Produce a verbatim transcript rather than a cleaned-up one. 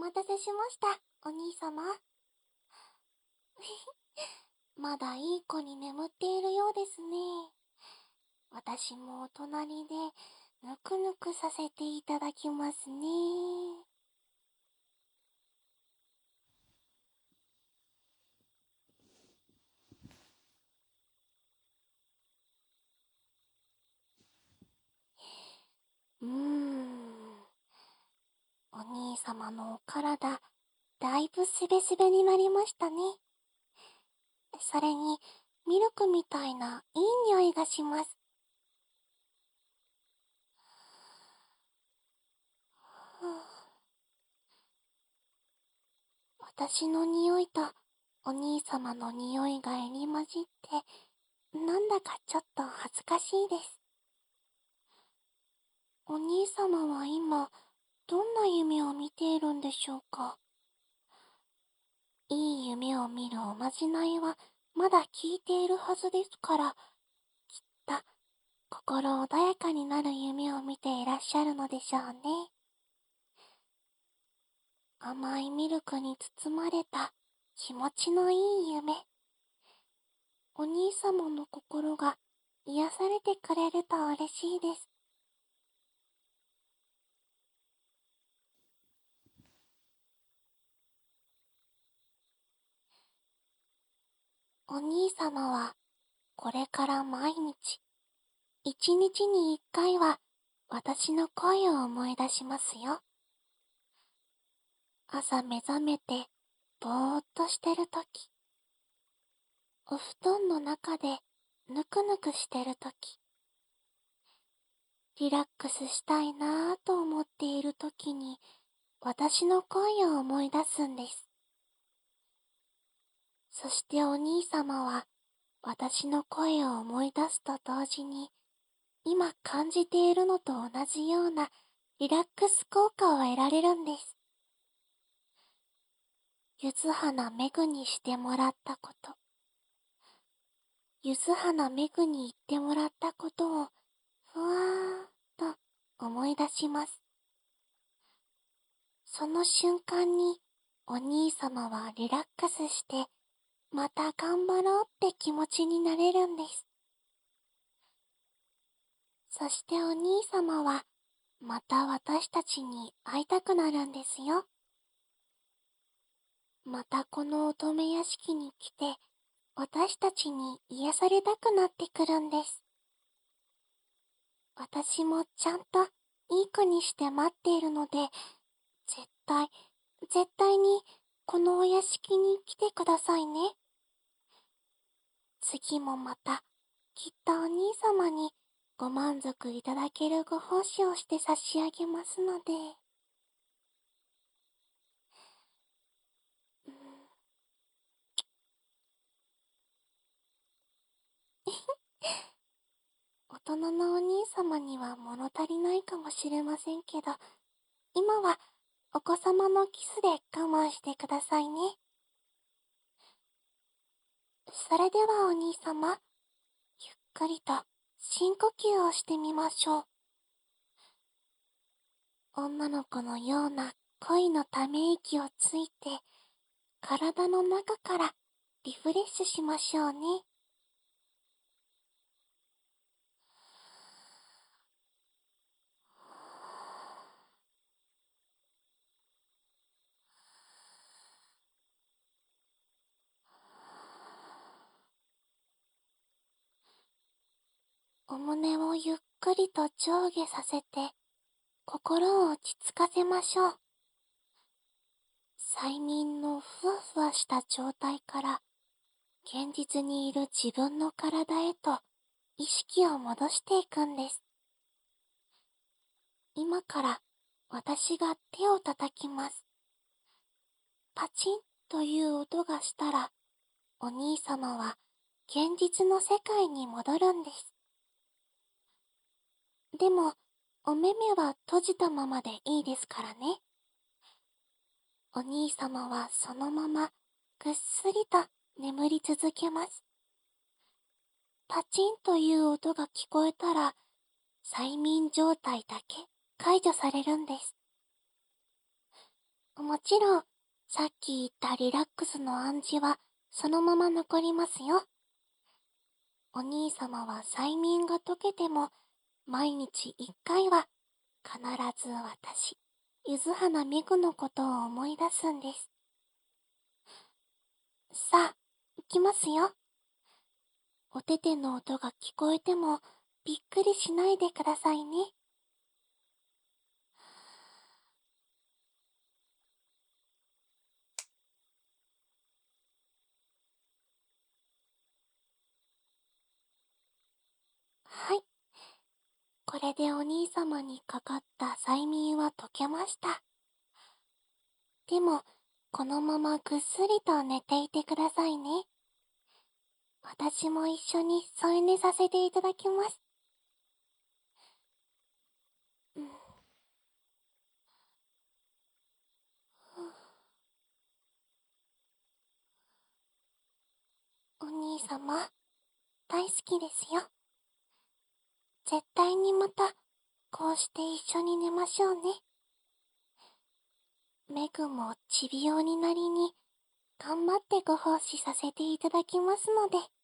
待たせしました、お兄様。まだいい子に眠っているようですね。私もお隣でぬくぬくさせていただきますね。うーん。お兄様のお体、だいぶすべすべになりましたね。それに、ミルクみたいないい匂いがします。私の匂いとお兄様の匂いが入り混じって、なんだかちょっと恥ずかしいです。お兄様は今、どんな夢を見ているんでしょうか。いい夢を見るおまじないはまだ聞いているはずですから、きっと心穏やかになる夢を見ていらっしゃるのでしょうね。甘いミルクに包まれた気持ちのいい夢。お兄様の心が癒されてくれると嬉しいです。お兄様はこれから毎日、一日に一回は私の声を思い出しますよ。朝目覚めてぼーっとしてるとき、お布団の中でぬくぬくしてるとき、リラックスしたいなぁと思っているときに私の声を思い出すんです。そしてお兄様は私の声を思い出すと同時に今感じているのと同じようなリラックス効果を得られるんです。ゆず花めぐにしてもらったこと、ゆず花めぐに言ってもらったことをふわーっと思い出します。その瞬間にお兄様はリラックスしてまた頑張ろうって気持ちになれるんです。そしてお兄様はまた私たちに会いたくなるんですよ。またこの乙女屋敷に来て私たちに癒されたくなってくるんです。私もちゃんといい子にして待っているので、絶対、絶対にこのお屋敷に来てくださいね。次もまた、きっとお兄様にご満足いただけるご奉仕をして差し上げますので。うん、大人のお兄様には物足りないかもしれませんけど、今はお子様のキスで我慢してくださいね。それではお兄様、ゆっくりと深呼吸をしてみましょう。女の子のような恋のため息をついて、体の中からリフレッシュしましょうね。お胸をゆっくりと上下させて、心を落ち着かせましょう。催眠のふわふわした状態から、現実にいる自分の体へと意識を戻していくんです。今から私が手を叩きます。パチンという音がしたら、お兄様は現実の世界に戻るんです。でも、お目目は閉じたままでいいですからね。お兄様はそのままぐっすりと眠り続けます。パチンという音が聞こえたら、催眠状態だけ解除されるんです。 もちろん、さっき言ったリラックスの暗示はそのまま残りますよ。お兄様は催眠が解けても、毎日一回は必ず私、ゆずはなめぐのことを思い出すんです。さあ、行きますよ。おてての音が聞こえてもびっくりしないでくださいね。はい。これでお兄様にかかった催眠は解けました。でも、このままぐっすりと寝ていてくださいね。私も一緒に添い寝させていただきます。うん、お兄様、大好きですよ。絶対にまた、こうして一緒に寝ましょうね。メグもちびおになりに、頑張ってご奉仕させていただきますので。